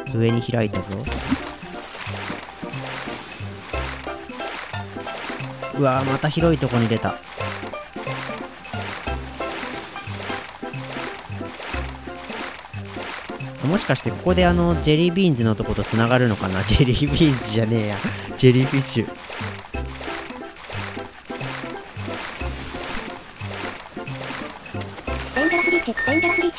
上に開いたぞ。うわー、また広いとこに出た。もしかしてここでジェリービーンズのとことつながるのかな。ジェリービーンズじゃねえや、ジェリーフィッシュ。 デンジャラスリーチ、デンジャラスリーチ。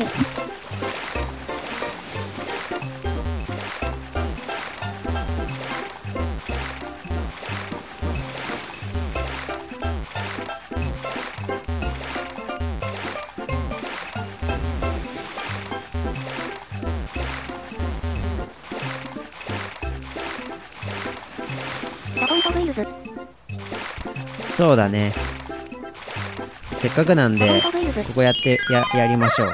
ザボントブイルズ。 そうだね。せっかくなんでここやりましょう。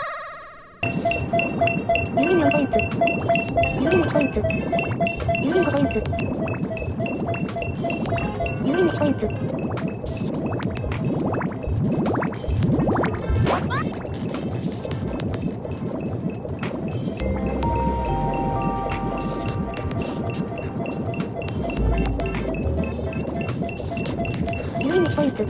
ユーリン4ポイント。ユーリン1ポイント。ユーリン5ポイント。ユーリン1ポイント。ユーリン1ポイント。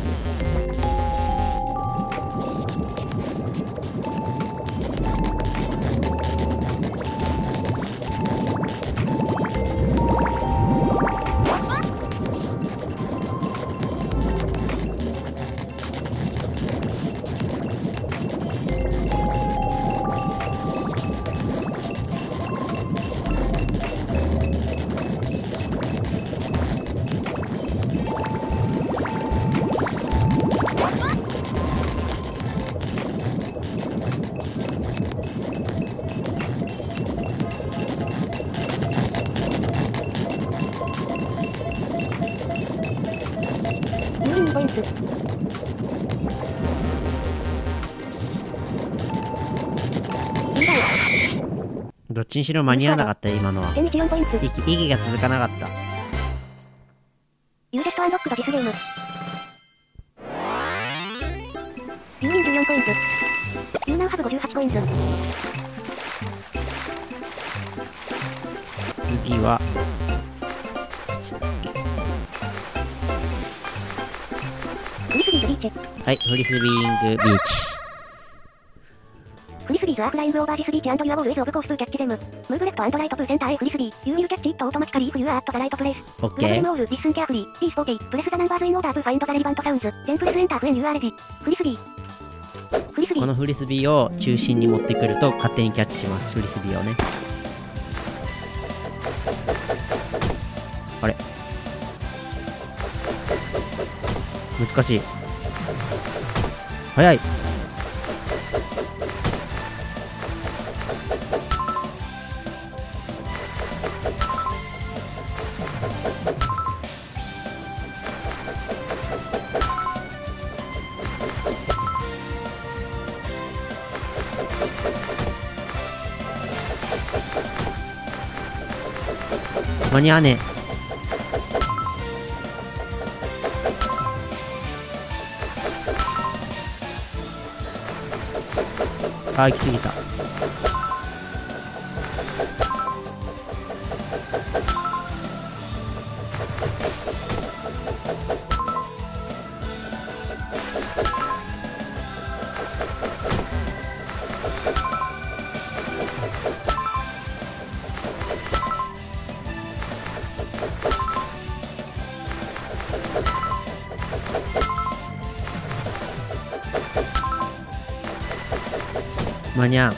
ユーリン2ポイント。 どっちにしろ間に合わなかったよ今のは。 天日4ポイント。 息が続かなかった。 ユーゲットアンロックドディスゲーム。ユーリン14ポイント。ユーナウハブ58ポイント。 次はフリスビーズビーチ。 はい、フリスビーイングビーチ。 フリスビーズアーフライングオーバージスビーチ&ユアボールイズオブコースプーキャッチデム。ムーブレット&ライトプーセンター A フリスビー。ユーウィルキャッチイットオートマティカリーフユアーアットザライトプレイス。 オッケー。 プラグレムオール、リッスンケアフリー。P40。プレスザナンバーズインオーダープーファインドザレリバントサウンズ。テンプレスエンターフエンユーアーレジ。フリスビー。フリスビー。 このフリスビーを中心に持ってくると勝手にキャッチします。フリスビーをね。あれ、難しい。早い。間に合わねえ。行き過ぎた。間に合う。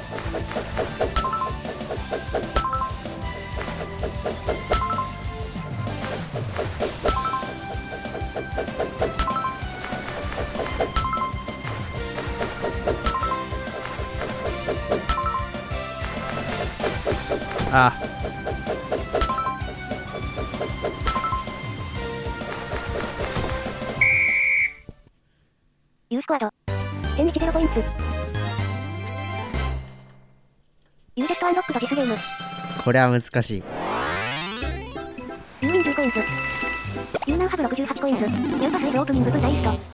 あ、 ユースクワード。天日0ポイント。ユーゲットアンロックドディスゲーム。 これは難しい。 ユーウィン10ポイント。ユーナウハブ68ポイント。ヤンパスイズオープニングブーダイスト。